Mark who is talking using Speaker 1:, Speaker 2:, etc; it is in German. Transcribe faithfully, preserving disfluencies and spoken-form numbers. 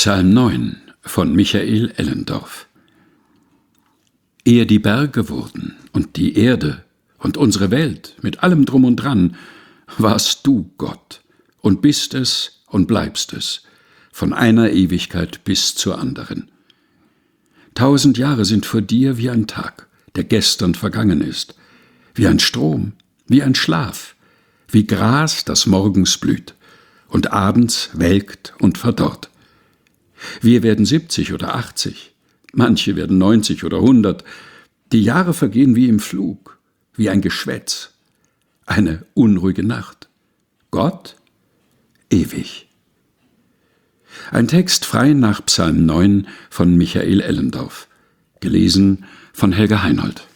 Speaker 1: Psalm neun von Michael Ellendorf. Ehe die Berge wurden und die Erde und unsere Welt mit allem Drum und Dran, warst du Gott und bist es und bleibst es, von einer Ewigkeit bis zur anderen. Tausend Jahre sind vor dir wie ein Tag, der gestern vergangen ist, wie ein Strom, wie ein Schlaf, wie Gras, das morgens blüht und abends welkt und verdorrt. Wir werden siebzig oder achtzig, manche werden neunzig oder hundert. Die Jahre vergehen wie im Flug, wie ein Geschwätz, eine unruhige Nacht. Gott ewig. Ein Text frei nach Psalm neun von Michael Ellendorf, gelesen von Helga Heinold.